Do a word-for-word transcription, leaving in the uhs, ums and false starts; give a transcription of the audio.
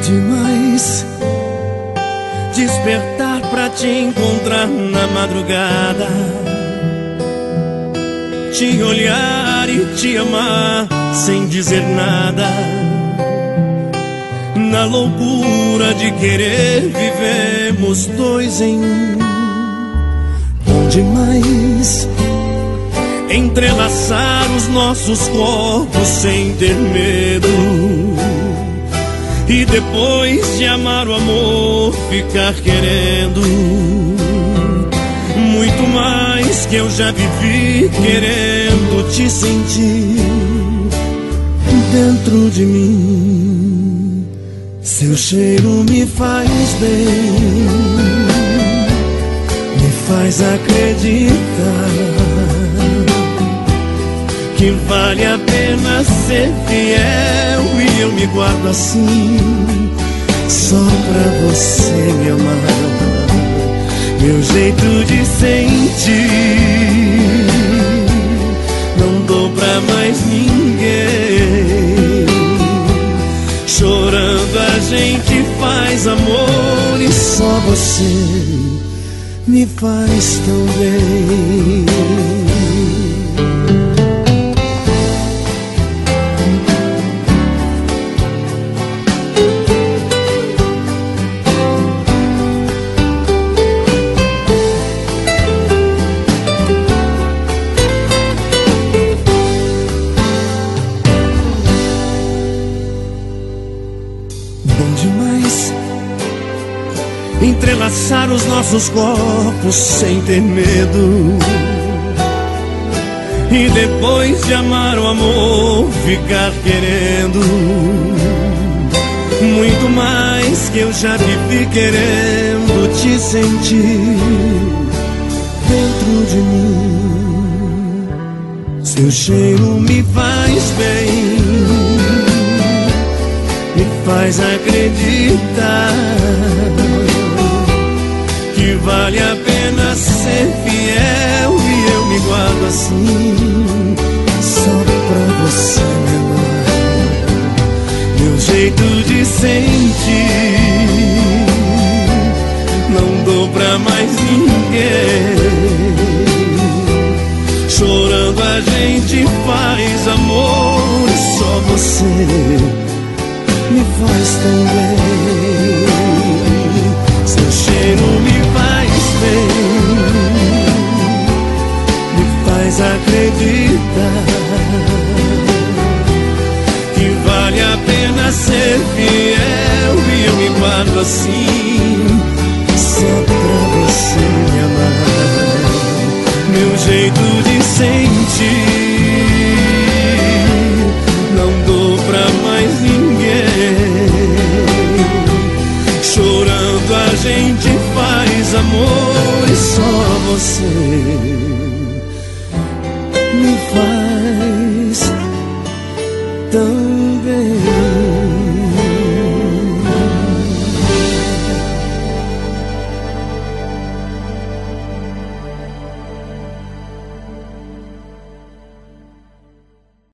demais despertar pra te encontrar na madrugada, te olhar e te amar sem dizer nada. Na loucura de querer vivemos dois em um. Bom demais entrelaçar os nossos corpos sem ter medo, e depois de amar o amor ficar querendo muito mais que eu já vivi, querendo te sentir dentro de mim. Seu cheiro me faz bem, me faz acreditar que vale a pena ser fiel, e eu me guardo assim só pra você me amar. Meu jeito de sentir não dou pra mais ninguém. Chorando a gente faz amor, e só você me faz tão bem. Entrelaçar os nossos corpos sem ter medo, e depois de amar o amor ficar querendo muito mais que eu já vivi, querendo te sentir dentro de mim. Seu cheiro me faz bem, me faz acreditar que vale a pena ser fiel, e eu me guardo assim só pra você me amar. Meu jeito de sentir não dou pra mais ninguém. Chorando a gente faz amor, e só você me faz tão bem. Seu cheiro me faz bem, me faz acreditar que vale a pena ser fiel, e eu me guardo assim só pra você me amar. Meu jeito de sentir não dou pra mais ninguém. Chorando a gente faz amor, e só você me faz